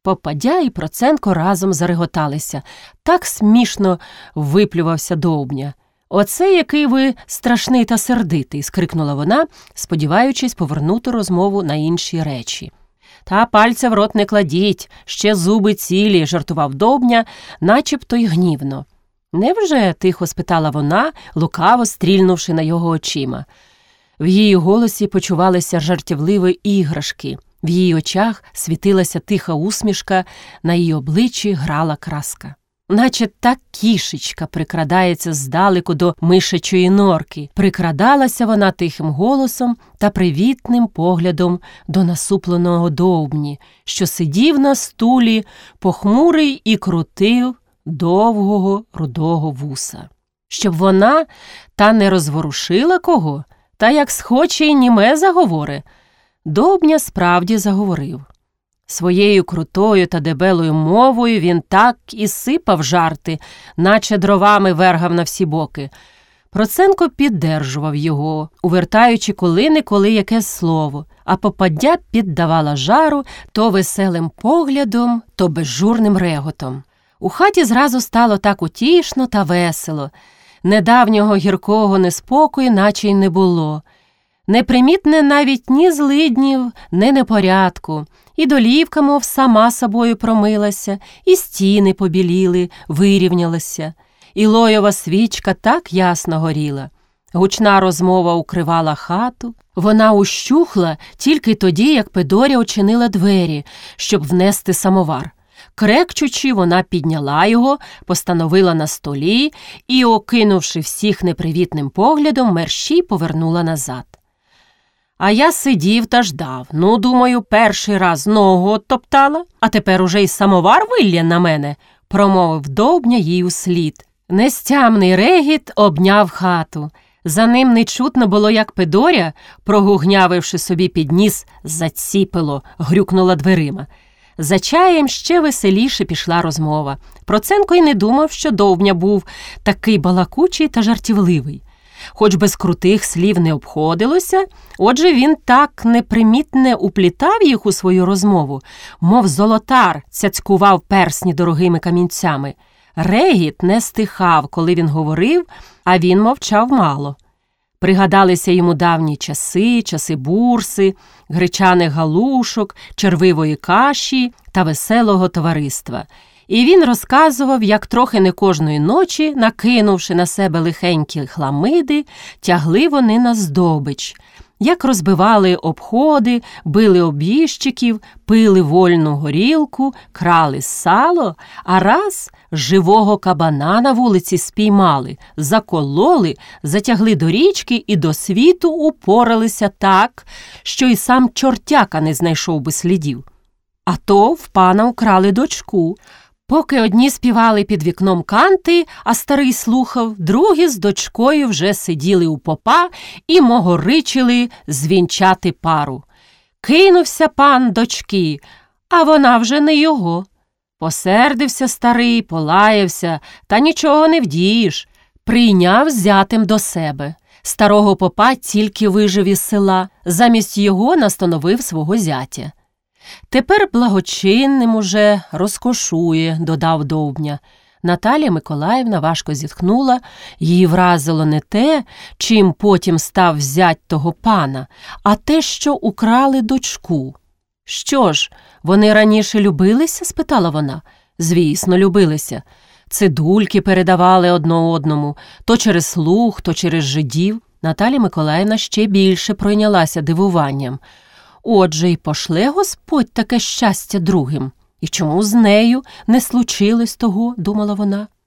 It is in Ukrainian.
Попадя і Проценко разом зареготалися. Так смішно виплювався Довбня. «Оце який ви страшний та сердитий!» – скрикнула вона, сподіваючись повернути розмову на інші речі. «Та пальця в рот не кладіть, ще зуби цілі!» – жартував Довбня, начебто й гнівно. «Невже?» – тихо спитала вона, лукаво стрільнувши на його очима. В її голосі почувалися жартівливі іграшки. В її очах світилася тиха усмішка, на її обличчі грала краска. Наче та кішечка прикрадається здалеку до мишачої норки. Прикрадалася вона тихим голосом та привітним поглядом до насупленого Довбні, що сидів на стулі, похмурий і крутив довгого рудого вуса. Щоб вона та не розворушила кого, та як схоче й німе заговори. Довбня справді заговорив. Своєю крутою та дебелою мовою він так і сипав жарти, наче дровами вергав на всі боки. Проценко піддержував його, увертаючи коли-неколи якесь слово, а попаддя піддавала жару то веселим поглядом, то безжурним реготом. У хаті зразу стало так утішно та весело. Недавнього гіркого неспокою наче й не було. Непримітне навіть ні злиднів, ні непорядку. І долівка, мов сама собою промилася, і стіни побіліли, вирівнялися. І лойова свічка так ясно горіла. Гучна розмова укривала хату. Вона ущухла тільки тоді, як Педоря очинила двері, щоб внести самовар. Крекчучи, вона підняла його, постановила на столі і, окинувши всіх непривітним поглядом, мерщій повернула назад. А я сидів та ждав. Ну, думаю, перший раз ногу оттоптала, а тепер уже й самовар вилє на мене, промовив Довбня їй услід. Нестямний регіт обняв хату. За ним не чутно було, як Педоря, прогугнявивши собі під ніс, заціпило, грюкнула дверима. За чаєм ще веселіше пішла розмова. Проценко й не думав, що Довбня був такий балакучий та жартівливий. Хоч без крутих слів не обходилося, отже він так непримітне уплітав їх у свою розмову, мов золотар цяцькував персні дорогими камінцями. Регіт не стихав, коли він говорив, а він мовчав мало. Пригадалися йому давні часи, часи бурси, гречаних галушок, червивої каші та веселого товариства. І він розказував, як трохи не кожної ночі, накинувши на себе лихенькі хламиди, тягли вони на здобич, як розбивали обходи, били обіжчиків, пили вольну горілку, крали сало, а раз живого кабана на вулиці спіймали, закололи, затягли до річки і до світу упоралися так, що й сам чортяка не знайшов би слідів. А то в пана украли дочку. Поки одні співали під вікном канти, а старий слухав, другі з дочкою вже сиділи у попа і могоричили звінчати пару. Кинувся пан дочки, а вона вже не його. Посердився старий, полаявся, та нічого не вдієш. Прийняв зятем до себе. Старого попа тільки вижив із села, замість його настановив свого зятя. «Тепер благочинним уже розкошує», – додав Довбня. Наталія Миколаївна важко зітхнула, її вразило не те, чим потім став зять того пана, а те, що украли дочку. «Що ж, вони раніше любилися?» – спитала вона. «Звісно, любилися. Цидульки передавали одно одному, то через слух, то через жидів». Наталія Миколаївна ще більше пройнялася дивуванням. «Отже, й пошле Господь таке щастя другим. І чому з нею не случилось того?» – думала вона.